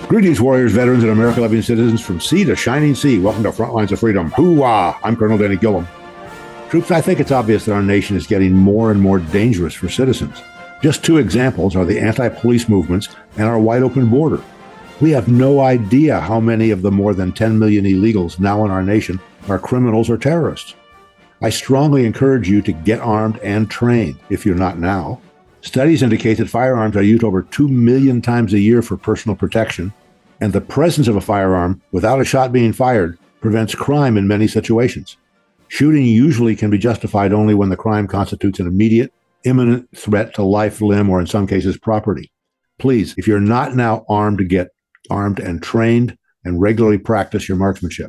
Greetings, warriors, veterans, and America-loving citizens from sea to shining sea. Welcome to Frontlines of Freedom. Hoo-wah! I'm Colonel Danny Gillum. Troops, I think it's obvious that our nation is getting more and more dangerous for citizens. Just two examples are the anti-police movements and our wide-open border. We have no idea how many of the more than 10 million illegals now in our nation are criminals or terrorists. I strongly encourage you to get armed and trained, if you're not now. Studies indicate that firearms are used over 2 million times a year for personal protection, and the presence of a firearm without a shot being fired prevents crime in many situations. Shooting usually can be justified only when the crime constitutes an immediate, imminent threat to life, limb, or in some cases, property. Please, if you're not now armed, to get armed and trained and regularly practice your marksmanship.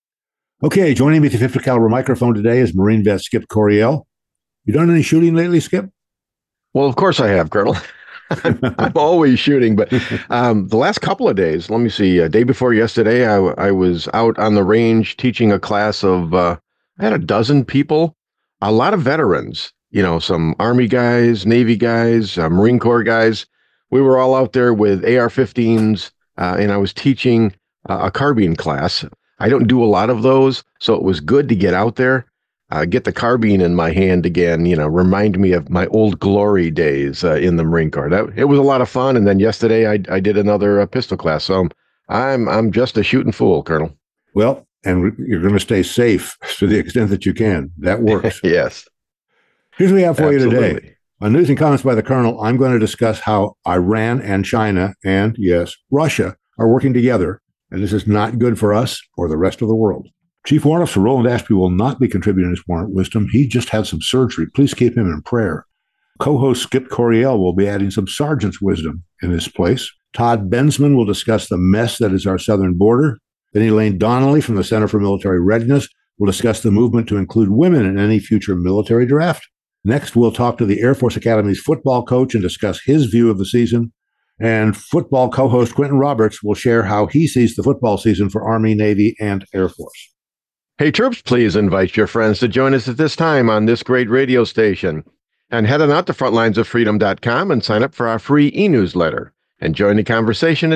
Okay, joining me at the 50 caliber microphone today is Marine vet Skip Coryell. You done any shooting lately, Skip? Well, of course I have, Colonel. I'm always shooting, but the last couple of days, let me see, day before yesterday, I was out on the range teaching a class of, I had a dozen people, a lot of veterans, some Army guys, Navy guys, Marine Corps guys. We were all out there with AR-15s, and I was teaching a carbine class. I don't do a lot of those, so it was good to get out there. Get the carbine in my hand again, remind me of my old glory days in the Marine Corps. It was a lot of fun. And then yesterday I did another pistol class. So I'm just a shooting fool, Colonel. Well, and you're going to stay safe to the extent that you can. That works. Yes. Here's what we have for Absolutely. you today. On News and Comments by the Colonel, I'm going to discuss how Iran and China and, yes, Russia are working together. And this is not good for us or the rest of the world. Chief Warrant Officer Roland Ashby will not be contributing his warrant wisdom. He just had some surgery. Please keep him in prayer. Co-host Skip Coryell will be adding some sergeant's wisdom in his place. Todd Bensman will discuss the mess that is our southern border. Then Elaine Donnelly from the Center for Military Readiness will discuss the movement to include women in any future military draft. Next, we'll talk to the Air Force Academy's football coach and discuss his view of the season. And football co-host Quentin Roberts will share how he sees the football season for Army, Navy, and Air Force. Hey, troops, please invite your friends to join us at this time on this great radio station. And head on out to frontlinesofreedom.com and sign up for our free e-newsletter. And join the conversation at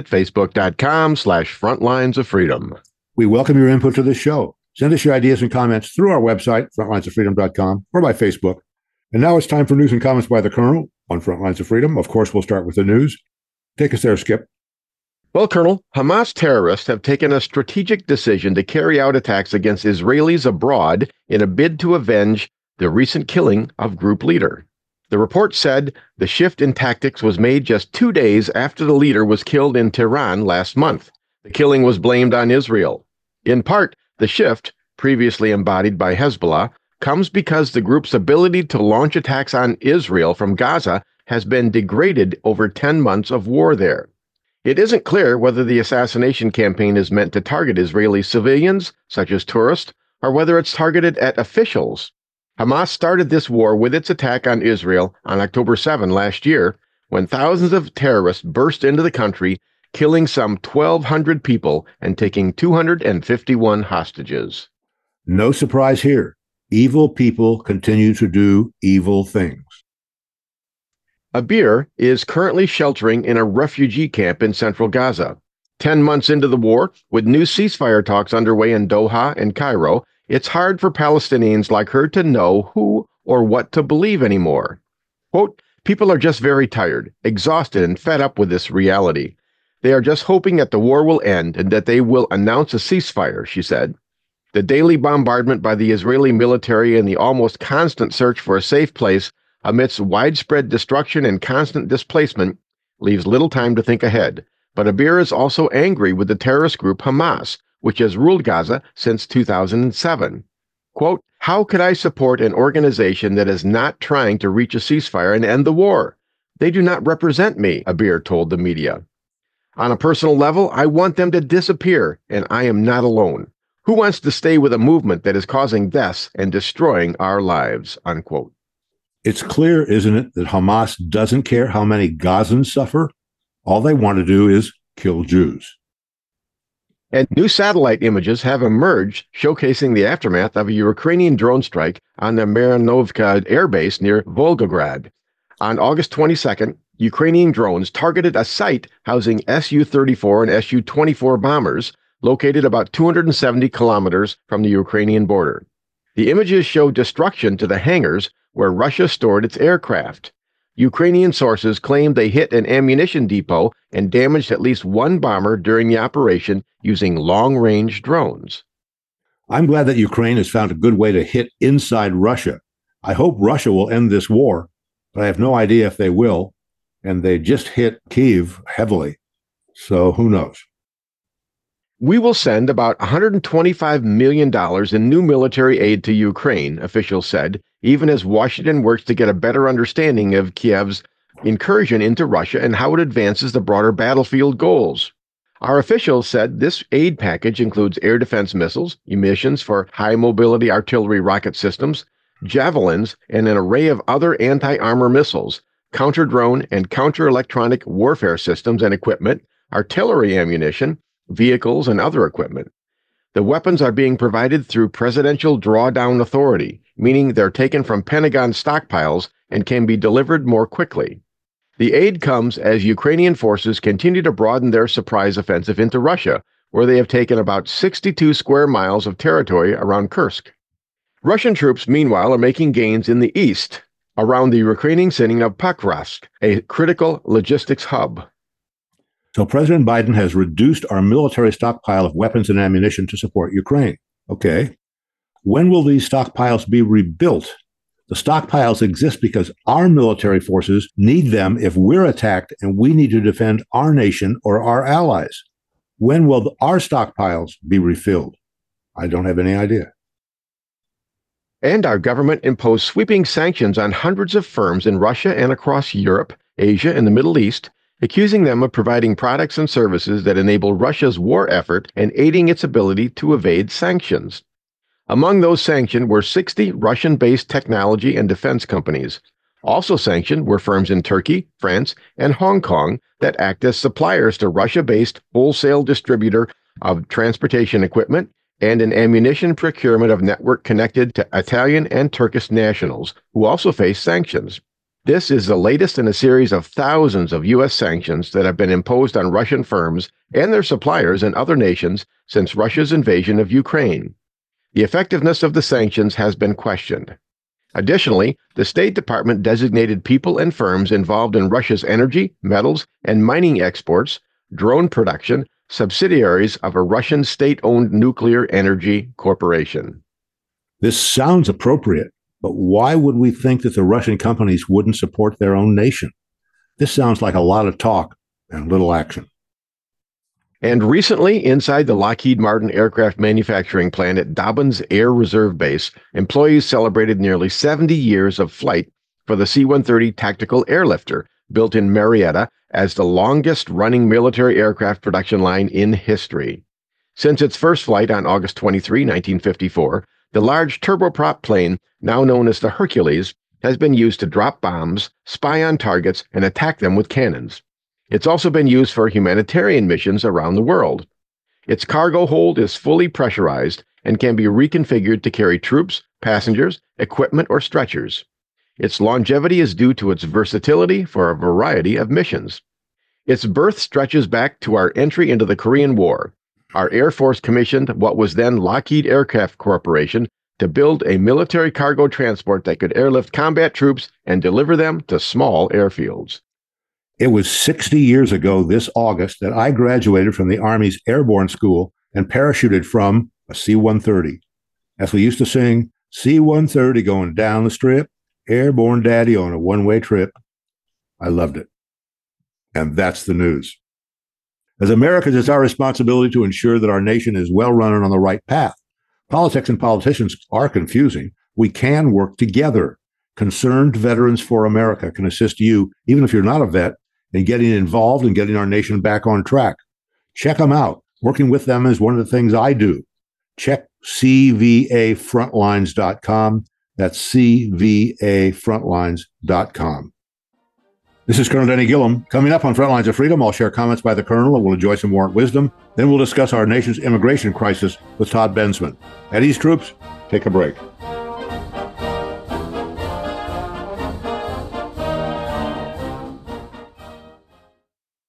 facebook.com/frontlinesoffreedom. We welcome your input to this show. Send us your ideas and comments through our website, frontlinesoffreedom.com, or by Facebook. And now it's time for News and Comments by the Colonel on Frontlines of Freedom. Of course, we'll start with the news. Take us there, Skip. Well, Colonel, Hamas terrorists have taken a strategic decision to carry out attacks against Israelis abroad in a bid to avenge the recent killing of group leader. The report said the shift in tactics was made just 2 days after the leader was killed in Tehran last month. The killing was blamed on Israel. In part, the shift, previously embodied by Hezbollah, comes because the group's ability to launch attacks on Israel from Gaza has been degraded over 10 months of war there. It isn't clear whether the assassination campaign is meant to target Israeli civilians, such as tourists, or whether it's targeted at officials. Hamas started this war with its attack on Israel on October 7 last year, when thousands of terrorists burst into the country, killing some 1,200 people and taking 251 hostages. No surprise here. Evil people continue to do evil things. Abir is currently sheltering in a refugee camp in central Gaza. 10 months into the war, with new ceasefire talks underway in Doha and Cairo, it's hard for Palestinians like her to know who or what to believe anymore. Quote, people are just very tired, exhausted, and fed up with this reality. They are just hoping that the war will end and that they will announce a ceasefire, she said. The daily bombardment by the Israeli military and the almost constant search for a safe place amidst widespread destruction and constant displacement leaves little time to think ahead. But Abir is also angry with the terrorist group Hamas, which has ruled Gaza since 2007. Quote, how could I support an organization that is not trying to reach a ceasefire and end the war? They do not represent me, Abir told the media. On a personal level, I want them to disappear, and I am not alone. Who wants to stay with a movement that is causing deaths and destroying our lives, unquote. It's clear, isn't it, that Hamas doesn't care how many Gazans suffer? All they want to do is kill Jews. And new satellite images have emerged showcasing the aftermath of a Ukrainian drone strike on the Marinovka air base near Volgograd. On August 22nd, Ukrainian drones targeted a site housing Su-34 and Su-24 bombers located about 270 kilometers from the Ukrainian border. The images show destruction to the hangars where Russia stored its aircraft. Ukrainian sources claim they hit an ammunition depot and damaged at least one bomber during the operation using long-range drones. I'm glad that Ukraine has found a good way to hit inside Russia. I hope Russia will end this war, but I have no idea if they will. And they just hit Kyiv heavily. So who knows? We will send about $125 million in new military aid to Ukraine, officials said, even as Washington works to get a better understanding of Kyiv's incursion into Russia and how it advances the broader battlefield goals. Our officials said this aid package includes air defense missiles, munitions for high-mobility artillery rocket systems, javelins, and an array of other anti-armor missiles, counter-drone and counter-electronic warfare systems and equipment, artillery ammunition, vehicles, and other equipment. The weapons are being provided through Presidential Drawdown Authority, meaning they're taken from Pentagon stockpiles and can be delivered more quickly. The aid comes as Ukrainian forces continue to broaden their surprise offensive into Russia, where they have taken about 62 square miles of territory around Kursk. Russian troops, meanwhile, are making gains in the east, around the Ukrainian city of Pakrovsk, a critical logistics hub. So President Biden has reduced our military stockpile of weapons and ammunition to support Ukraine. Okay. When will these stockpiles be rebuilt? The stockpiles exist because our military forces need them if we're attacked and we need to defend our nation or our allies. When will our stockpiles be refilled? I don't have any idea. And our government imposed sweeping sanctions on hundreds of firms in Russia and across Europe, Asia, and the Middle East, accusing them of providing products and services that enable Russia's war effort and aiding its ability to evade sanctions. Among those sanctioned were 60 Russian-based technology and defense companies. Also sanctioned were firms in Turkey, France, and Hong Kong that act as suppliers to Russia-based wholesale distributor of transportation equipment and an ammunition procurement of network connected to Italian and Turkish nationals, who also face sanctions. This is the latest in a series of thousands of U.S. sanctions that have been imposed on Russian firms and their suppliers in other nations since Russia's invasion of Ukraine. The effectiveness of the sanctions has been questioned. Additionally, the State Department designated people and firms involved in Russia's energy, metals, and mining exports, drone production, subsidiaries of a Russian state-owned nuclear energy corporation. This sounds appropriate. But why would we think that the Russian companies wouldn't support their own nation? This sounds like a lot of talk and little action. And recently, inside the Lockheed Martin aircraft manufacturing plant at Dobbins Air Reserve Base, employees celebrated nearly 70 years of flight for the C-130 tactical airlifter, built in Marietta as the longest-running military aircraft production line in history. Since its first flight on August 23, 1954, the large turboprop plane, now known as the Hercules, has been used to drop bombs, spy on targets, and attack them with cannons. It's also been used for humanitarian missions around the world. Its cargo hold is fully pressurized and can be reconfigured to carry troops, passengers, equipment, or stretchers. Its longevity is due to its versatility for a variety of missions. Its birth stretches back to our entry into the Korean War. Our Air Force commissioned what was then Lockheed Aircraft Corporation to build a military cargo transport that could airlift combat troops and deliver them to small airfields. It was 60 years ago this August that I graduated from the Army's Airborne School and parachuted from a C-130. As we used to sing, C-130 going down the strip, airborne daddy on a one-way trip. I loved it. And that's the news. As Americans, it's our responsibility to ensure that our nation is well run and on the right path. Politics and politicians are confusing. We can work together. Concerned Veterans for America can assist you, even if you're not a vet, in getting involved and getting our nation back on track. Check them out. Working with them is one of the things I do. Check CVAfrontlines.com. That's CVAfrontlines.com. This is Colonel Denny Gillum. Coming up on Frontlines of Freedom, I'll share comments by the Colonel and we'll enjoy some warrant wisdom. Then we'll discuss our nation's immigration crisis with Todd Bensman. At East Troops, take a break.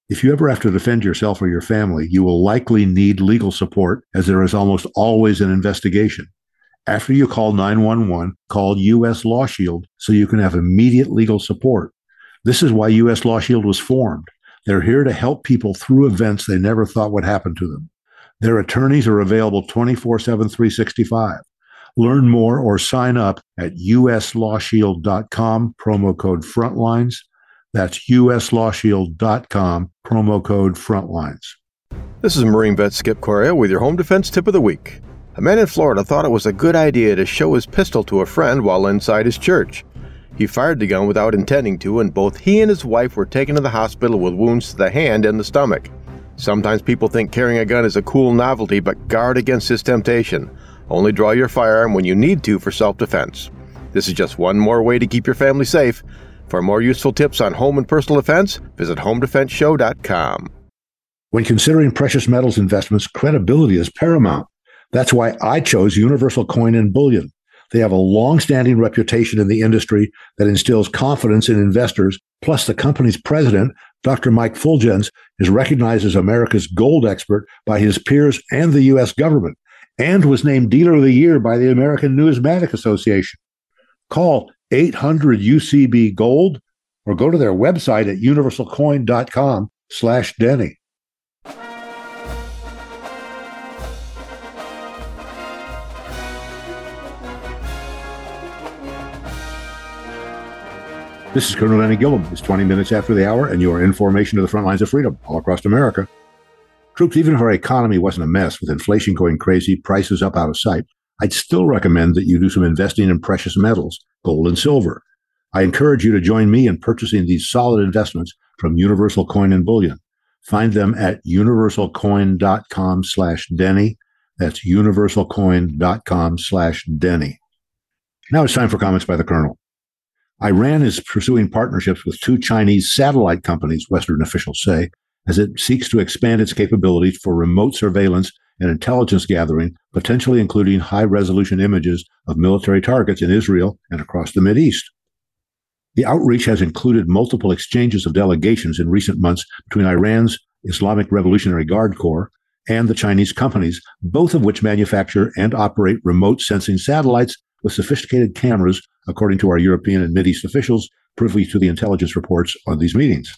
If you ever have to defend yourself or your family, you will likely need legal support, as there is almost always an investigation. After you call 911, call U.S. Law Shield so you can have immediate legal support. This is why U.S. Law Shield was formed. They're here to help people through events they never thought would happen to them. Their attorneys are available 24/7, 365. Learn more or sign up at uslawshield.com, promo code FRONTLINES. That's uslawshield.com, promo code FRONTLINES. This is Marine vet Skip Correa with your Home Defense Tip of the Week. A man in Florida thought it was a good idea to show his pistol to a friend while inside his church. He fired the gun without intending to, and both he and his wife were taken to the hospital with wounds to the hand and the stomach. Sometimes people think carrying a gun is a cool novelty, but guard against this temptation. Only draw your firearm when you need to for self-defense. This is just one more way to keep your family safe. For more useful tips on home and personal defense, visit homedefenseshow.com. When considering precious metals investments, credibility is paramount. That's why I chose Universal Coin and Bullion. They have a long-standing reputation in the industry that instills confidence in investors. Plus, the company's president, Dr. Mike Fulgens, is recognized as America's gold expert by his peers and the U.S. government, and was named Dealer of the Year by the American Numismatic Association. Call 800-UCB-GOLD or go to their website at universalcoin.com/Denny. This is Colonel Denny Gillum. It's 20 minutes after the hour, and you are in formation to the front lines of freedom all across America. Troops, even if our economy wasn't a mess with inflation going crazy, prices up out of sight, I'd still recommend that you do some investing in precious metals, gold and silver. I encourage you to join me in purchasing these solid investments from Universal Coin and Bullion. Find them at universalcoin.com/Denny. That's universalcoin.com/Denny. Now it's time for comments by the Colonel. Iran is pursuing partnerships with two Chinese satellite companies, Western officials say, as it seeks to expand its capabilities for remote surveillance and intelligence gathering, potentially including high-resolution images of military targets in Israel and across the Mideast. The outreach has included multiple exchanges of delegations in recent months between Iran's Islamic Revolutionary Guard Corps and the Chinese companies, both of which manufacture and operate remote sensing satellites with sophisticated cameras, according to our European and Mideast officials privy to the intelligence reports on these meetings.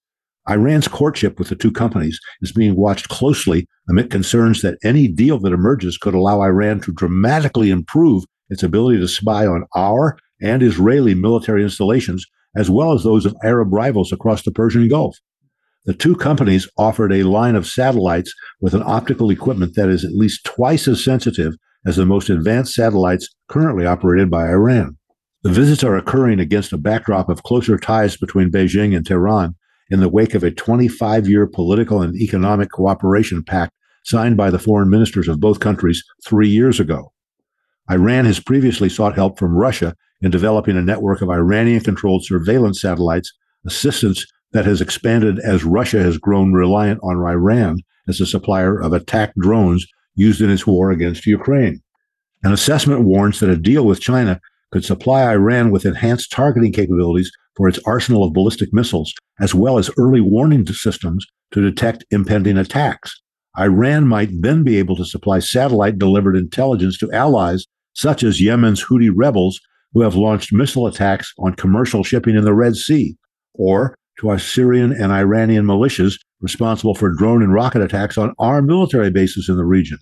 Iran's courtship with the two companies is being watched closely amid concerns that any deal that emerges could allow Iran to dramatically improve its ability to spy on our and Israeli military installations, as well as those of Arab rivals across the Persian Gulf. The two companies offered a line of satellites with an optical equipment that is at least twice as sensitive as the most advanced satellites currently operated by Iran. The visits are occurring against a backdrop of closer ties between Beijing and Tehran in the wake of a 25-year political and economic cooperation pact signed by the foreign ministers of both countries 3 years ago. Iran has previously sought help from Russia in developing a network of Iranian-controlled surveillance satellites, assistance that has expanded as Russia has grown reliant on Iran as a supplier of attack drones used in its war against Ukraine. An assessment warns that a deal with China could supply Iran with enhanced targeting capabilities for its arsenal of ballistic missiles, as well as early warning systems to detect impending attacks. Iran might then be able to supply satellite-delivered intelligence to allies such as Yemen's Houthi rebels who have launched missile attacks on commercial shipping in the Red Sea, or to our Syrian and Iranian militias responsible for drone and rocket attacks on our military bases in the region.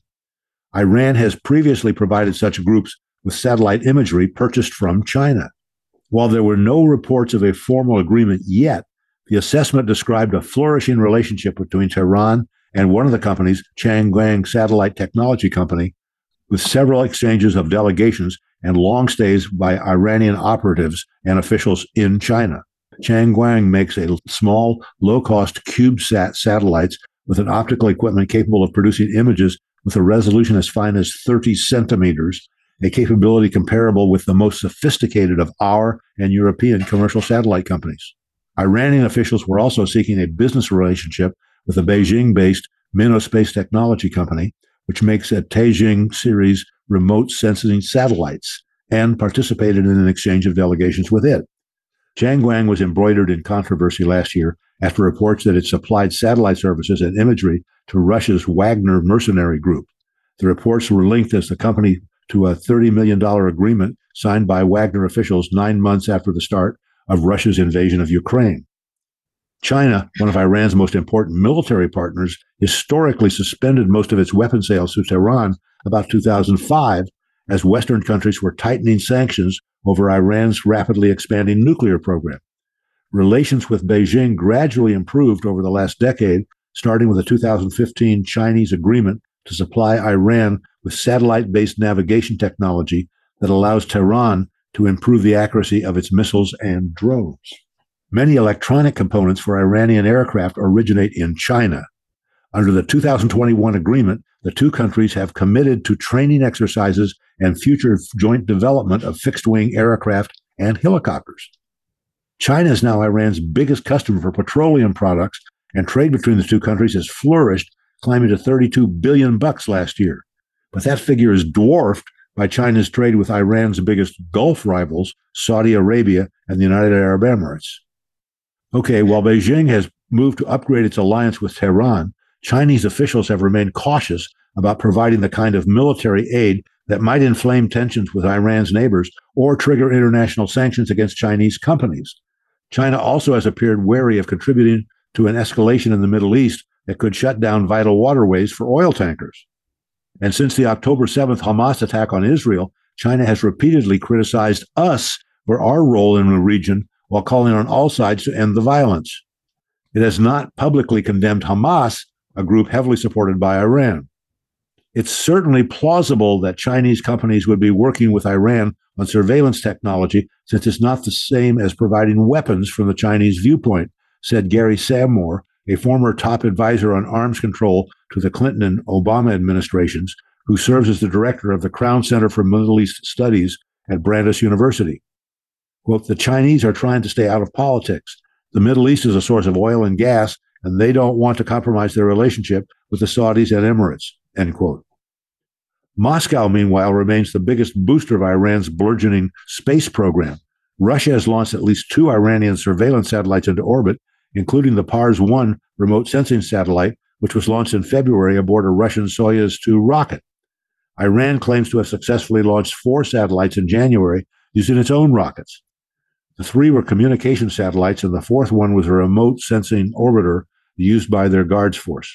Iran has previously provided such groups with satellite imagery purchased from China. While there were no reports of a formal agreement yet, the assessment described a flourishing relationship between Tehran and one of the companies, Changguang Satellite Technology Company, with several exchanges of delegations and long stays by Iranian operatives and officials in China. Changguang makes a small, low-cost CubeSat satellites with an optical equipment capable of producing images with a resolution as fine as 30 centimeters, a capability comparable with the most sophisticated of our and European commercial satellite companies. Iranian officials were also seeking a business relationship with a Beijing-based Minnow Space Technology Company, which makes a Taijing series remote sensing satellites, and participated in an exchange of delegations with it. Changguang was embroidered in controversy last year after reports that it supplied satellite services and imagery to Russia's Wagner mercenary group. The reports were linked as the company to a $30 million agreement signed by Wagner officials 9 months after the start of Russia's invasion of Ukraine. China, one of Iran's most important military partners, historically suspended most of its weapon sales to Tehran about 2005 as Western countries were tightening sanctions over Iran's rapidly expanding nuclear program. Relations with Beijing gradually improved over the last decade, starting with a 2015 Chinese agreement to supply Iran with satellite-based navigation technology that allows Tehran to improve the accuracy of its missiles and drones. Many electronic components for Iranian aircraft originate in China. Under the 2021 agreement, the two countries have committed to training exercises and future joint development of fixed-wing aircraft and helicopters. China is now Iran's biggest customer for petroleum products, and trade between the two countries has flourished, climbing to $32 billion last year. But that figure is dwarfed by China's trade with Iran's biggest Gulf rivals, Saudi Arabia and the United Arab Emirates. Okay, while Beijing has moved to upgrade its alliance with Tehran, Chinese officials have remained cautious about providing the kind of military aid that might inflame tensions with Iran's neighbors or trigger international sanctions against Chinese companies. China also has appeared wary of contributing to an escalation in the Middle East that could shut down vital waterways for oil tankers. And since the October 7th Hamas attack on Israel, China has repeatedly criticized us for our role in the region while calling on all sides to end the violence. It has not publicly condemned Hamas, a group heavily supported by Iran. It's certainly plausible that Chinese companies would be working with Iran on surveillance technology, since it's not the same as providing weapons from the Chinese viewpoint, said Gary Samore, a former top advisor on arms control to the Clinton and Obama administrations, who serves as the director of the Crown Center for Middle East Studies at Brandeis University. Quote, the Chinese are trying to stay out of politics. The Middle East is a source of oil and gas, and they don't want to compromise their relationship with the Saudis and Emirates, end quote. Moscow, meanwhile, remains the biggest booster of Iran's burgeoning space program. Russia has launched at least 2 Iranian surveillance satellites into orbit, including the Pars-1 remote sensing satellite, which was launched in February aboard a Russian Soyuz 2 rocket. Iran claims to have successfully launched 4 satellites in January using its own rockets. The 3 were communication satellites, and the 4th one was a remote sensing orbiter used by their guards force.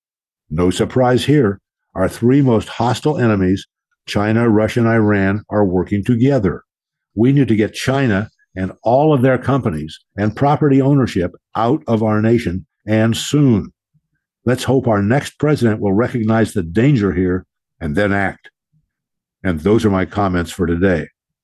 No surprise here. Our 3 most hostile enemies, China, Russia, and Iran, are working together. We need to get China and all of their companies and property ownership out of our nation, and soon. Let's hope our next president will recognize the danger here and then act. And those are my comments for today.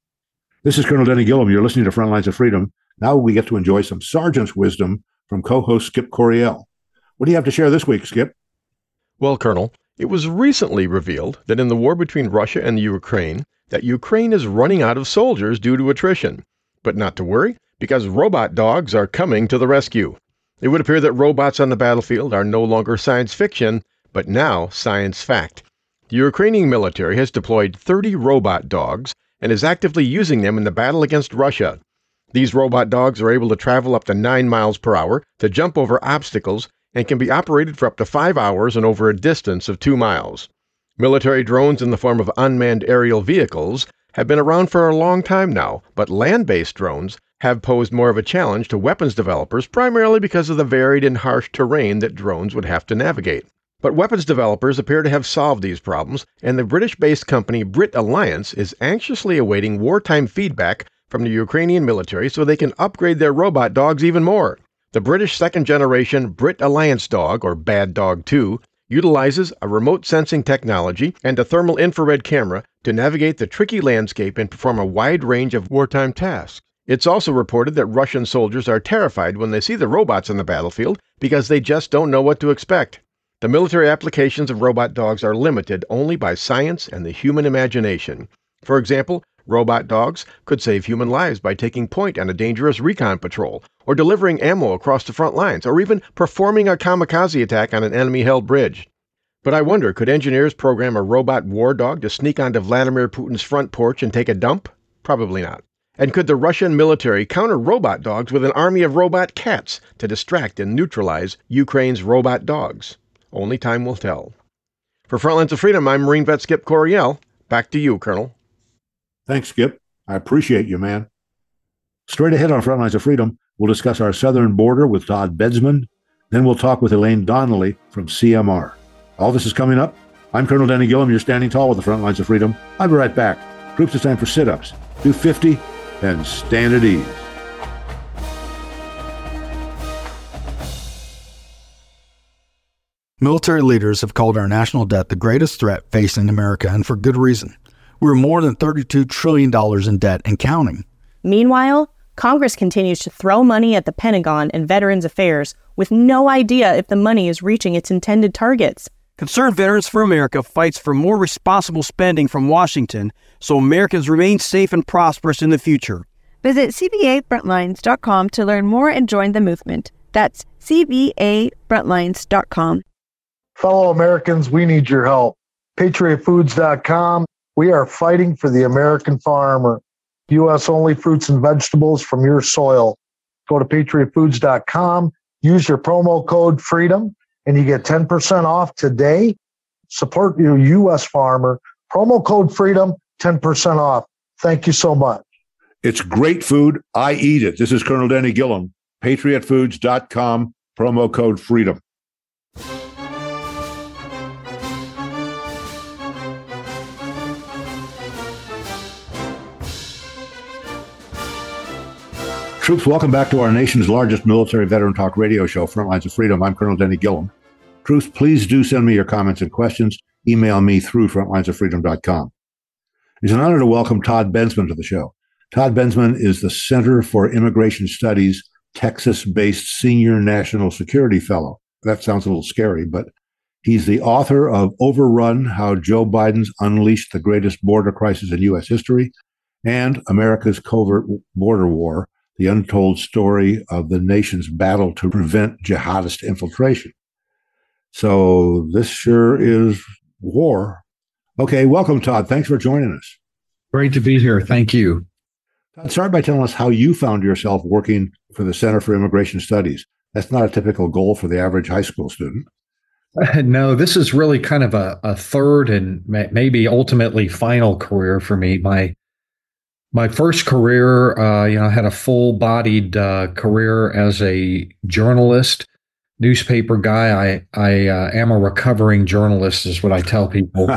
This is Colonel Denny Gillum. You're listening to Frontlines of Freedom. Now we get to enjoy some sergeant's wisdom from co-host Skip Coryell. What do you have to share this week, Skip? Well, Colonel, it was recently revealed that in the war between Russia and Ukraine, that Ukraine is running out of soldiers due to attrition. But not to worry, because robot dogs are coming to the rescue. It would appear that robots on the battlefield are no longer science fiction, but now science fact. The Ukrainian military has deployed 30 robot dogs and is actively using them in the battle against Russia. These robot dogs are able to travel up to 9 miles per hour, to jump over obstacles, and can be operated for up to 5 hours and over a distance of 2 miles. Military drones in the form of unmanned aerial vehicles have been around for a long time now, but land-based drones have posed more of a challenge to weapons developers, primarily because of the varied and harsh terrain that drones would have to navigate. But weapons developers appear to have solved these problems, and the British-based company Brit Alliance is anxiously awaiting wartime feedback from the Ukrainian military so they can upgrade their robot dogs even more. The British second-generation Brit Alliance dog, or Bad Dog 2, utilizes a remote sensing technology and a thermal infrared camera to navigate the tricky landscape and perform a wide range of wartime tasks. It's also reported that Russian soldiers are terrified when they see the robots on the battlefield because they just don't know what to expect. The military applications of robot dogs are limited only by science and the human imagination. For example, robot dogs could save human lives by taking point on a dangerous recon patrol, or delivering ammo across the front lines, or even performing a kamikaze attack on an enemy-held bridge. But I wonder, could engineers program a robot war dog to sneak onto Vladimir Putin's front porch and take a dump? Probably not. And could the Russian military counter robot dogs with an army of robot cats to distract and neutralize Ukraine's robot dogs? Only time will tell. For Frontlines of Freedom, I'm Marine Vet Skip Coryell. Back to you, Colonel. Thanks, Skip. I appreciate you, man. Straight ahead on Frontlines of Freedom, we'll discuss our southern border with Todd Bensman. Then we'll talk with Elaine Donnelly from CMR. All this is coming up. I'm Colonel Danny Gillum. You're standing tall with the Frontlines of Freedom. I'll be right back. Troops, it's time for sit-ups. Do 50 and stand at ease. Military leaders have called our national debt the greatest threat facing America, and for good reason. We're more than $32 trillion in debt and counting. Meanwhile, Congress continues to throw money at the Pentagon and Veterans Affairs with no idea if the money is reaching its intended targets. Concerned Veterans for America fights for more responsible spending from Washington so Americans remain safe and prosperous in the future. Visit CBAFrontlines.com to learn more and join the movement. That's CBAFrontlines.com. Fellow Americans, we need your help. PatriotFoods.com. We are fighting for the American farmer. U.S.-only fruits and vegetables from your soil. Go to PatriotFoods.com. Use your promo code FREEDOM, and you get 10% off today. Support your U.S. farmer. Promo code FREEDOM, 10% off. Thank you so much. It's great food. I eat it. This is Colonel Danny Gillum. PatriotFoods.com. Promo code FREEDOM. Troops, welcome back to our nation's largest military veteran talk radio show, Frontlines of Freedom. I'm Colonel Danny Gillum. Troops, please do send me your comments and questions. Email me through frontlinesoffreedom.com. It's an honor to welcome Todd Bensman to the show. Todd Bensman is the Center for Immigration Studies, Texas-based Senior National Security Fellow. That sounds a little scary, but he's the author of Overrun, How Joe Biden's Unleashed the Greatest Border Crisis in U.S. History, and America's Covert Border War, the untold story of the nation's battle to prevent jihadist infiltration. So this sure is war. Okay, welcome, Todd. Thanks for joining us. Great to be here. Thank you. Todd, start by telling us how you found yourself working for the Center for Immigration Studies. That's not a typical goal for the average high school student. No, this is really kind of a third and maybe ultimately final career for me. My first career, I had a full-bodied career as a journalist, newspaper guy. I am a recovering journalist, is what I tell people.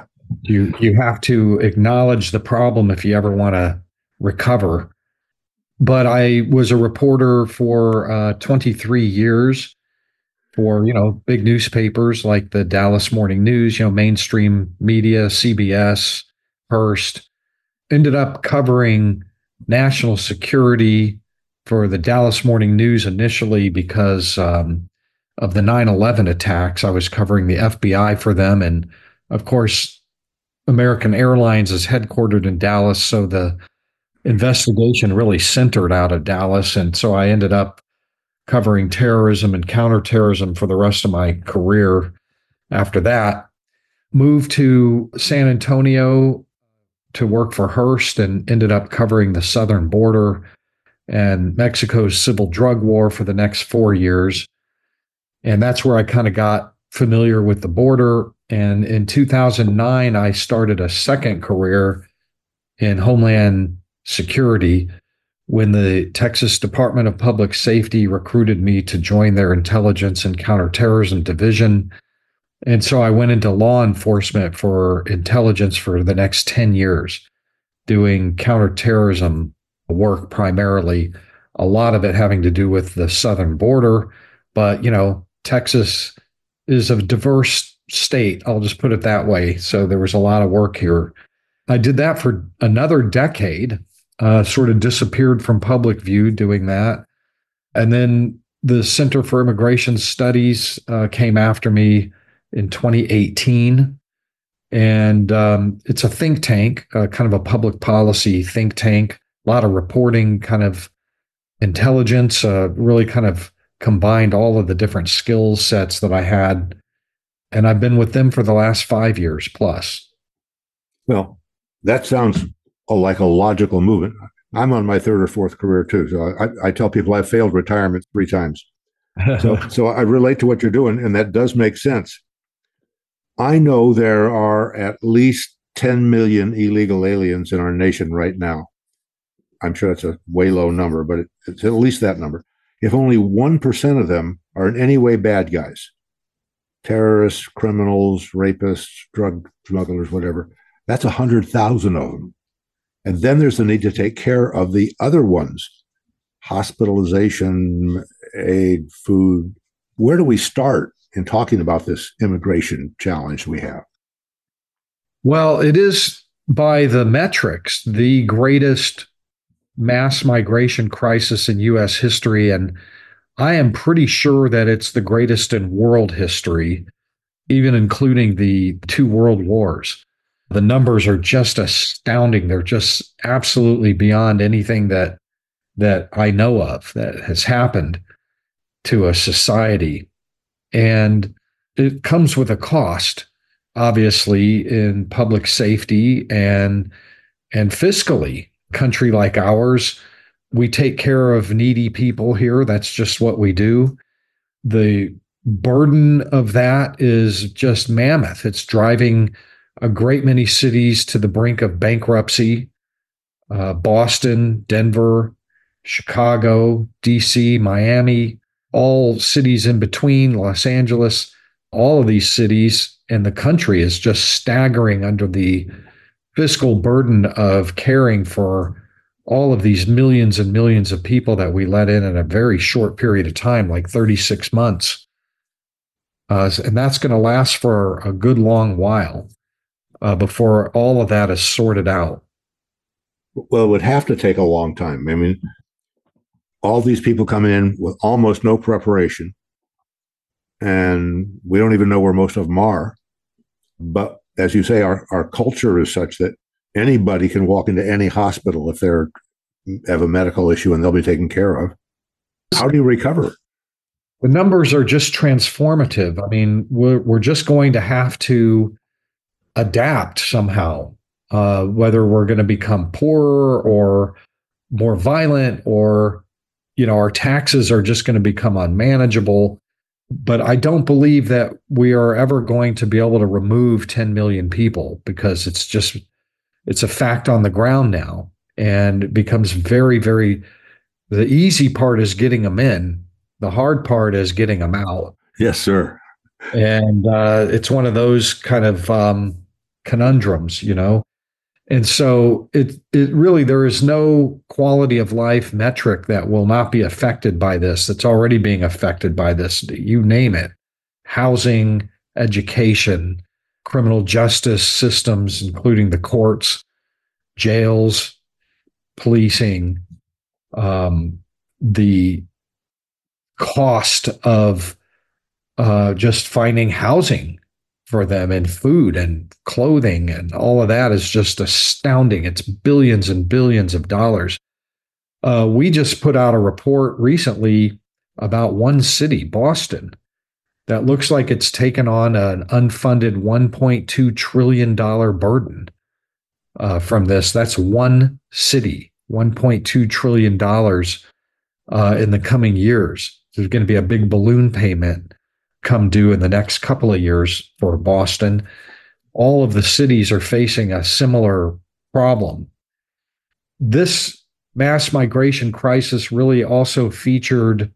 You have to acknowledge the problem if you ever want to recover. But I was a reporter for 23 years for big newspapers like the Dallas Morning News, mainstream media, CBS, Hearst. Ended up covering national security for the Dallas Morning News initially because of the 9/11 attacks. I was covering the FBI for them. And of course, American Airlines is headquartered in Dallas. So the investigation really centered out of Dallas. And so I ended up covering terrorism and counterterrorism for the rest of my career after that. Moved to San Antonio to work for Hearst and ended up covering the southern border and Mexico's civil drug war for the next 4 years. And that's where I kind of got familiar with the border. And in 2009, I started a second career in Homeland Security when the Texas Department of Public Safety recruited me to join their Intelligence and Counterterrorism Division. And so I went into law enforcement for intelligence for the next 10 years, doing counterterrorism work primarily, a lot of it having to do with the southern border. But, Texas is a diverse state. I'll just put it that way. So there was a lot of work here. I did that for another decade, sort of disappeared from public view doing that. And then the Center for Immigration Studies came after me in 2018. And it's a think tank, kind of a public policy think tank, a lot of reporting, kind of intelligence, really kind of combined all of the different skill sets that I had. And I've been with them for the last 5 years plus. Well, that sounds like a logical movement. I'm on my third or fourth career too. So I tell people I've failed retirement 3 times. So I relate to what you're doing, and that does make sense. I know there are at least 10 million illegal aliens in our nation right now. I'm sure that's a way low number, but it's at least that number. If only 1% of them are in any way bad guys, terrorists, criminals, rapists, drug smugglers, whatever, that's 100,000 of them. And then there's the need to take care of the other ones, hospitalization, aid, food. Where do we start in talking about this immigration challenge we have? Well, it is by the metrics, the greatest mass migration crisis in U.S. history. And I am pretty sure that it's the greatest in world history, even including the 2 world wars. The numbers are just astounding. They're just absolutely beyond anything that I know of that has happened to a society. And it comes with a cost, obviously, in public safety and fiscally. A country like ours, we take care of needy people here. That's just what we do. The burden of that is just mammoth. It's driving a great many cities to the brink of bankruptcy. Boston, Denver, Chicago, DC, Miami, all cities in between, Los Angeles, all of these cities and the country is just staggering under the fiscal burden of caring for all of these millions and millions of people that we let in a very short period of time, like 36 months. And that's going to last for a good long while before all of that is sorted out. Well, it would have to take a long time. I mean, all these people come in with almost no preparation, and we don't even know where most of them are. But as you say, our culture is such that anybody can walk into any hospital if they have a medical issue and they'll be taken care of. How do you recover? The numbers are just transformative. I mean, we're just going to have to adapt somehow, whether we're going to become poorer or more violent, or our taxes are just going to become unmanageable. But I don't believe that we are ever going to be able to remove 10 million people, because it's a fact on the ground now. And it becomes very, very, the easy part is getting them in. The hard part is getting them out. Yes, sir. And it's one of those kind of conundrums, And so it really, there is no quality of life metric that will not be affected by this. That's already being affected by this. You name it: housing, education, criminal justice systems, including the courts, jails, policing, the cost of just finding housing for them, and food and clothing and all of that is just astounding. It's billions and billions of dollars. We just put out a report recently about one city, Boston, that looks like it's taken on an unfunded $1.2 trillion burden from this. That's one city, $1.2 trillion in the coming years. There's going to be a big balloon payment come due in the next couple of years for Boston. All of the cities are facing a similar problem. This mass migration crisis really also featured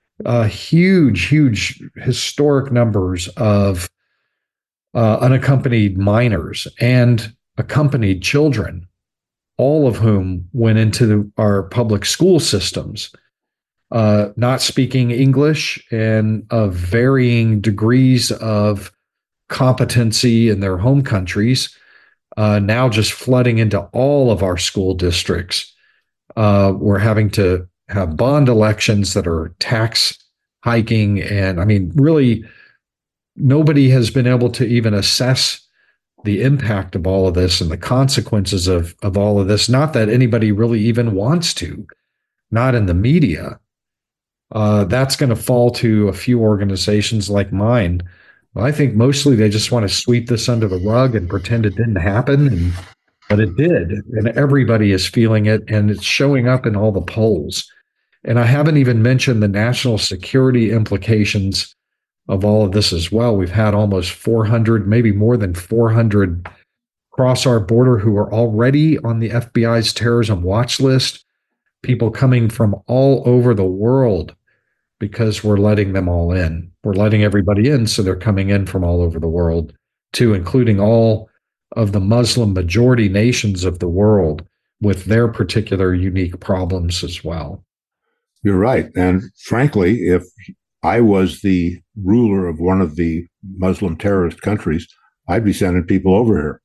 huge historic numbers of unaccompanied minors and accompanied children, all of whom went into our public school systems, not speaking English and of varying degrees of competency in their home countries, now just flooding into all of our school districts. We're having to have bond elections that are tax hiking. And I mean, really, nobody has been able to even assess the impact of all of this and the consequences of all of this. Not that anybody really even wants to, not in the media. That's going to fall to a few organizations like mine. I think mostly they just want to sweep this under the rug and pretend it didn't happen. but it did. And everybody is feeling it, and it's showing up in all the polls. And I haven't even mentioned the national security implications of all of this as well. We've had almost 400, maybe more than 400 cross our border who are already on the FBI's terrorism watch list, people coming from all over the world because we're letting them all in. We're letting everybody in, so they're coming in from all over the world too, including all of the Muslim majority nations of the world with their particular unique problems as well. You're right. And frankly, if I was the ruler of one of the Muslim terrorist countries, I'd be sending people over here.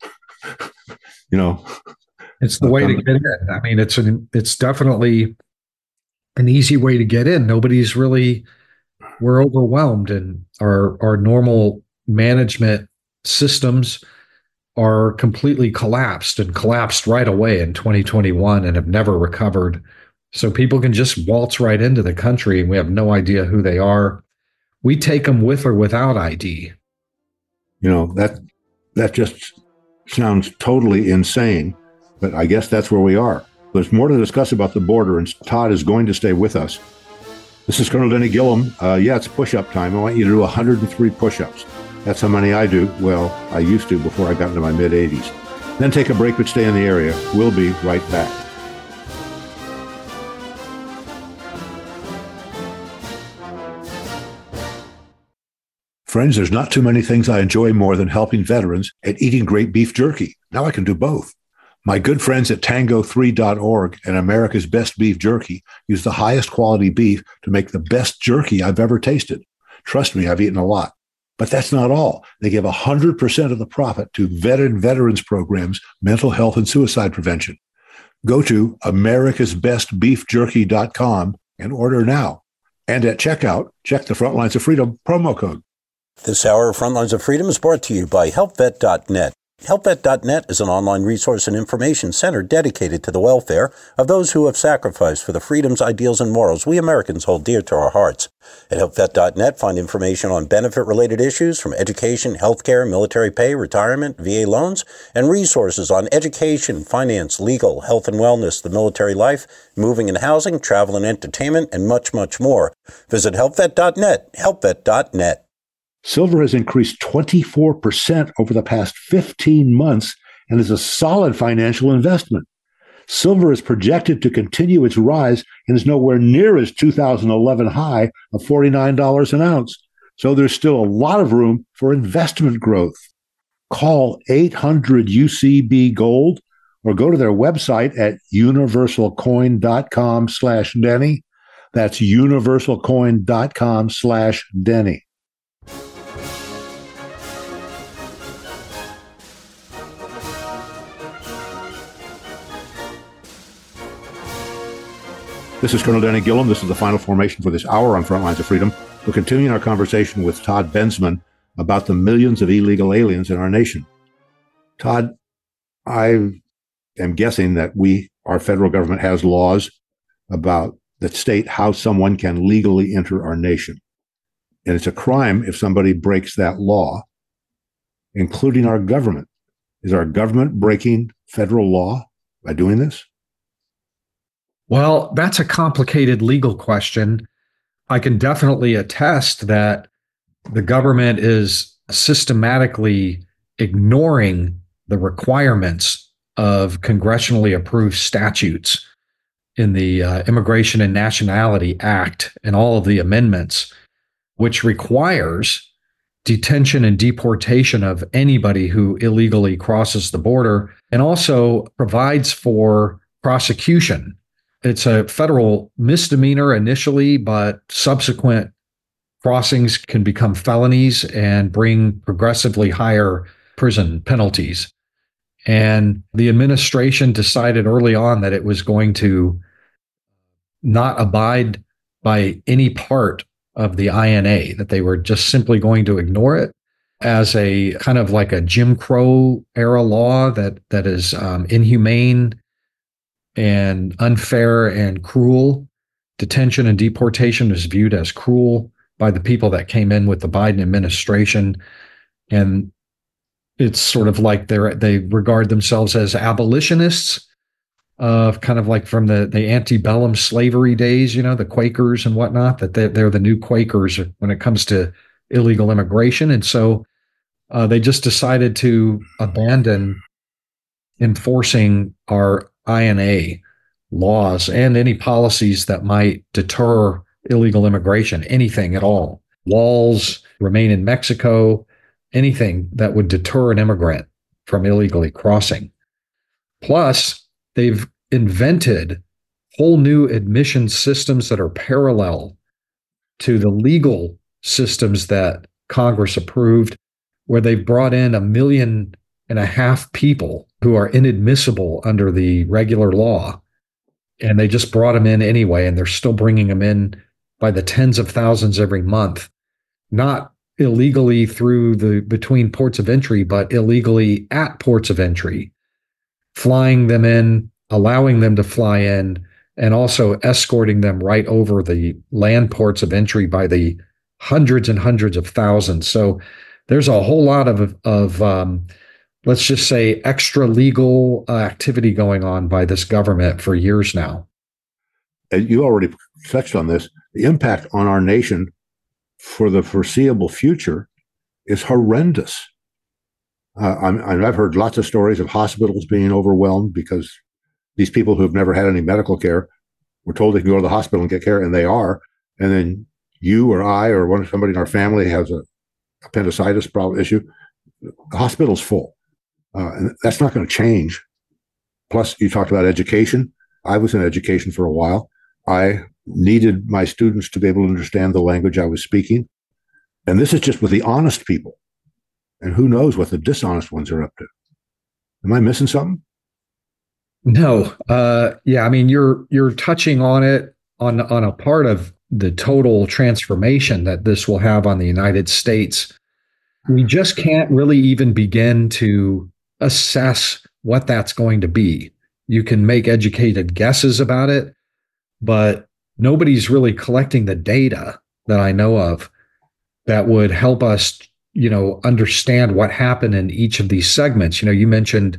It's the way to get in. I mean, it's definitely an easy way to get in. We're overwhelmed, and our normal management systems are completely collapsed right away in 2021 and have never recovered. So people can just waltz right into the country and we have no idea who they are. We take them with or without ID. That just sounds totally insane, but I guess that's where we are. There's more to discuss about the border, and Todd is going to stay with us. This is Colonel Denny Gillum. It's push-up time. I want you to do 103 push-ups. That's how many I do. Well, I used to before I got into my mid-80s. Then take a break, but stay in the area. We'll be right back. Friends, there's not too many things I enjoy more than helping veterans and eating great beef jerky. Now I can do both. My good friends at tango3.org and America's Best Beef Jerky use the highest quality beef to make the best jerky I've ever tasted. Trust me, I've eaten a lot. But that's not all. They give 100% of the profit to veterans programs, mental health, and suicide prevention. Go to americasbestbeefjerky.com and order now. And at checkout, check the Frontlines of Freedom promo code. This hour of Frontlines of Freedom is brought to you by HelpVet.net. HelpVet.net is an online resource and information center dedicated to the welfare of those who have sacrificed for the freedoms, ideals, and morals we Americans hold dear to our hearts. At HelpVet.net, find information on benefit-related issues from education, healthcare, military pay, retirement, VA loans, and resources on education, finance, legal, health and wellness, the military life, moving and housing, travel and entertainment, and much, much more. Visit HelpVet.net, HelpVet.net. Silver has increased 24% over the past 15 months and is a solid financial investment. Silver is projected to continue its rise and is nowhere near its 2011 high of $49 an ounce. So there's still a lot of room for investment growth. Call 800-UCB-GOLD or go to their website at universalcoin.com/Denny. That's universalcoin.com/Denny. This is Colonel Denny Gillum. This is the final formation for this hour on Frontlines of Freedom. We're continuing our conversation with Todd Bensman about the millions of illegal aliens in our nation. Todd, I am guessing that our federal government has laws about that state how someone can legally enter our nation. And it's a crime if somebody breaks that law, including our government. Is our government breaking federal law by doing this? Well, that's a complicated legal question. I can definitely attest that the government is systematically ignoring the requirements of congressionally approved statutes in the Immigration and Nationality Act and all of the amendments, which requires detention and deportation of anybody who illegally crosses the border, and also provides for prosecution. It's a federal misdemeanor initially, but subsequent crossings can become felonies and bring progressively higher prison penalties. And the administration decided early on that it was going to not abide by any part of the INA, that they were just simply going to ignore it as a kind of like a Jim Crow era law that is inhumane and unfair and cruel. Detention and deportation is viewed as cruel by the people that came in with the Biden administration. And it's sort of like they regard themselves as abolitionists, kind of like from the antebellum slavery days, the Quakers and whatnot, that they're the new Quakers when it comes to illegal immigration. And so they just decided to abandon enforcing our INA laws and any policies that might deter illegal immigration, anything at all. Walls, remain in Mexico, anything that would deter an immigrant from illegally crossing. Plus, they've invented whole new admission systems that are parallel to the legal systems that Congress approved, where they've brought in 1.5 million people who are inadmissible under the regular law. And they just brought them in anyway, and they're still bringing them in by the tens of thousands every month, not illegally between ports of entry, but illegally at ports of entry, flying them in, allowing them to fly in, and also escorting them right over the land ports of entry by the hundreds and hundreds of thousands. So there's a whole lot of let's just say extra legal activity going on by this government for years now. And you already touched on this. The impact on our nation for the foreseeable future is horrendous. I've heard lots of stories of hospitals being overwhelmed because these people who have never had any medical care were told they can go to the hospital and get care, and they are. And then you or I or somebody in our family has a appendicitis issue. The hospital's full. And that's not going to change. Plus, you talked about education. I was in education for a while. I needed my students to be able to understand the language I was speaking. And this is just with the honest people. And who knows what the dishonest ones are up to. Am I missing something? No. Yeah, I mean, you're touching on it on a part of the total transformation that this will have on the United States. We just can't really even begin to assess what that's going to be. You can make educated guesses about it, but nobody's really collecting the data that I know of that would help us, understand what happened in each of these segments. You mentioned,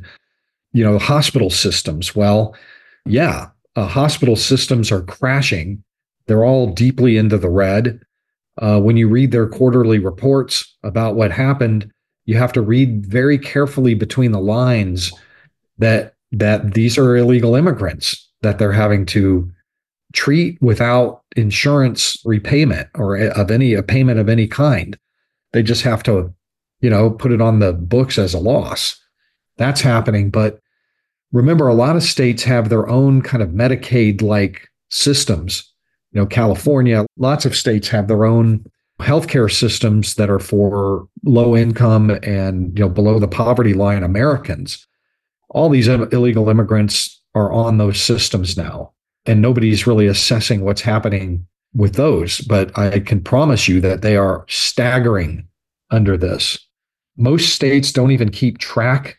hospital systems. Well, yeah, hospital systems are crashing. They're all deeply into the red. When you read their quarterly reports about what happened, you have to read very carefully between the lines that these are illegal immigrants that they're having to treat without insurance repayment or a payment of any kind. They just have to, put it on the books as a loss. That's happening. But remember, a lot of states have their own kind of Medicaid-like systems. California, lots of states have their own healthcare systems that are for low income and below the poverty line Americans. All these illegal immigrants are on those systems now, and nobody's really assessing what's happening with those. But I can promise you that they are staggering under this. Most states don't even keep track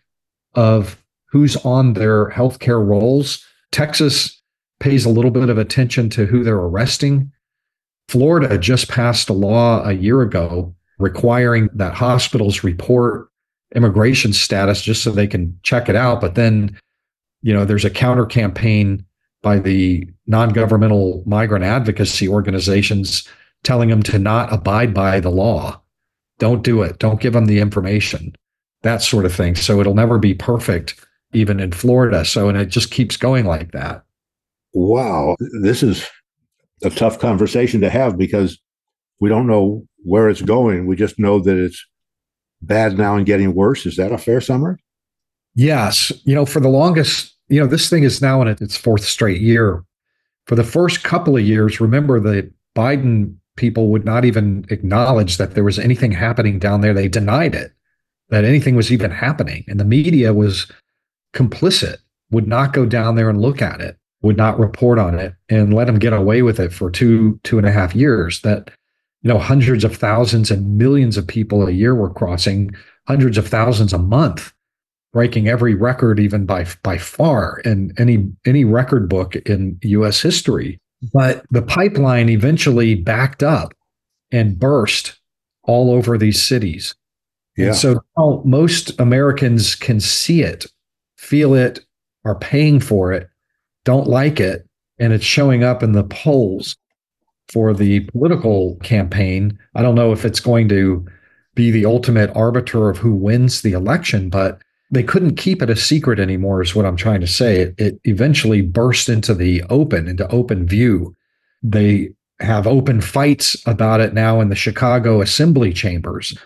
of who's on their healthcare rolls. Texas pays a little bit of attention to who they're arresting. Florida just passed a law a year ago requiring that hospitals report immigration status just so they can check it out. But then, there's a counter campaign by the non-governmental migrant advocacy organizations telling them to not abide by the law. Don't do it. Don't give them the information, that sort of thing. So it'll never be perfect, even in Florida. And it just keeps going like that. Wow. This is a tough conversation to have because we don't know where it's going. We just know that it's bad now and getting worse. Is that a fair summary? Yes. For the longest, this thing is now in its fourth straight year. For the first couple of years, remember, the Biden people would not even acknowledge that there was anything happening down there. They denied it, that anything was even happening. And the media was complicit, would not go down there and look at it, would not report on it, and let them get away with it for 2.5 years. That, hundreds of thousands and millions of people a year were crossing, hundreds of thousands a month, breaking every record, even by far, in any record book in U.S. history. But the pipeline eventually backed up and burst all over these cities. Yeah. And so now most Americans can see it, feel it, are paying for it, don't like it, and it's showing up in the polls for the political campaign. I don't know if it's going to be the ultimate arbiter of who wins the election, but they couldn't keep it a secret anymore, is what I'm trying to say. It eventually burst into open view. They have open fights about it now in the Chicago assembly chambers.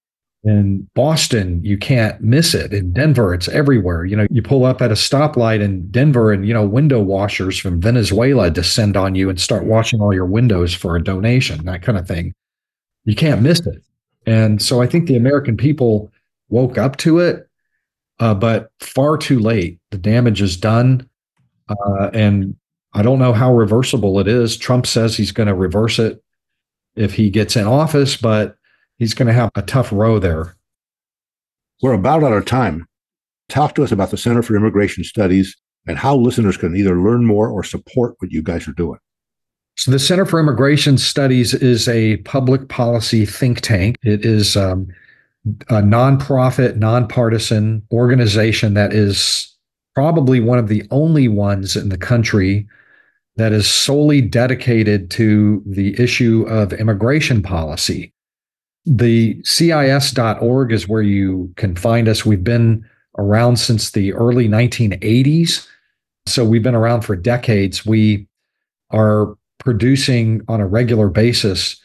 In Boston, you can't miss it. In Denver, it's everywhere. You pull up at a stoplight in Denver and, window washers from Venezuela descend on you and start washing all your windows for a donation, that kind of thing. You can't miss it. And so I think the American people woke up to it, but far too late. The damage is done. And I don't know how reversible it is. Trump says he's going to reverse it if he gets in office, but he's going to have a tough row there. We're about out of time. Talk to us about the Center for Immigration Studies and how listeners can either learn more or support what you guys are doing. So the Center for Immigration Studies is a public policy think tank. It is a nonprofit, nonpartisan organization that is probably one of the only ones in the country that is solely dedicated to the issue of immigration policy. The CIS.org is where you can find us. We've been around since the early 1980s. So we've been around for decades. We are producing on a regular basis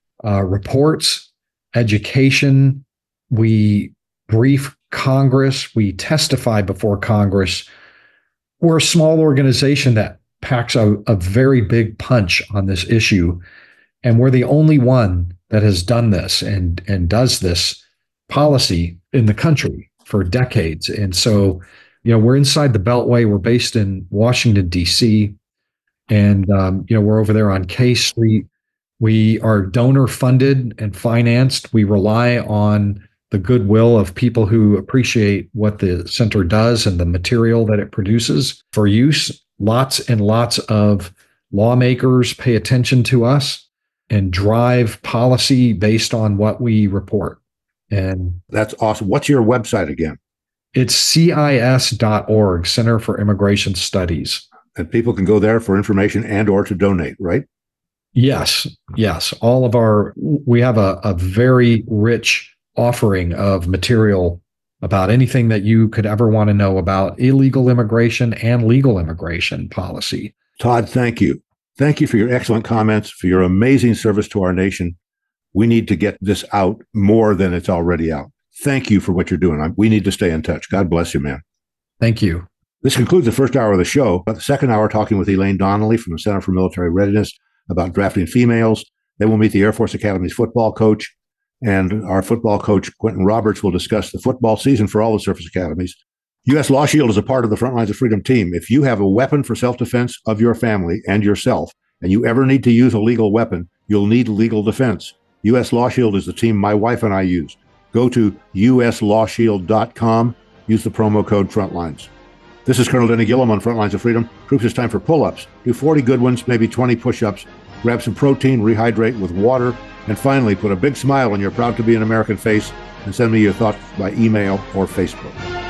reports, education. We brief Congress. We testify before Congress. We're a small organization that packs a very big punch on this issue. And we're the only one that has done this and does this policy in the country for decades. And so, we're inside the Beltway. We're based in Washington, D.C., and, we're over there on K Street. We are donor funded and financed. We rely on the goodwill of people who appreciate what the center does and the material that it produces for use. Lots and lots of lawmakers pay attention to us and drive policy based on what we report. And that's awesome. What's your website again? It's CIS.org, Center for Immigration Studies. And people can go there for information and or to donate, right? Yes. We have a very rich offering of material about anything that you could ever want to know about illegal immigration and legal immigration policy. Todd, thank you. Thank you for your excellent comments, for your amazing service to our nation. We need to get this out more than it's already out. Thank you for what you're doing. We need to stay in touch. God bless you, man. Thank you. This concludes the first hour of the show. But the second hour, talking with Elaine Donnelly from the Center for Military Readiness about drafting females. Then we'll meet the Air Force Academy's football coach. And our football coach, Quentin Roberts, will discuss the football season for all the service academies. U.S. Law Shield is a part of the Front Lines of Freedom team. If you have a weapon for self-defense of your family and yourself, and you ever need to use a legal weapon, you'll need legal defense. U.S. Law Shield is the team my wife and I use. Go to uslawshield.com. Use the promo code FRONTLINES. This is Colonel Denny Gillum on Front Lines of Freedom. Troops, it's time for pull-ups. Do 40 good ones, maybe 20 push-ups. Grab some protein, rehydrate with water, and finally, put a big smile on your proud-to-be-an-American face and send me your thoughts by email or Facebook.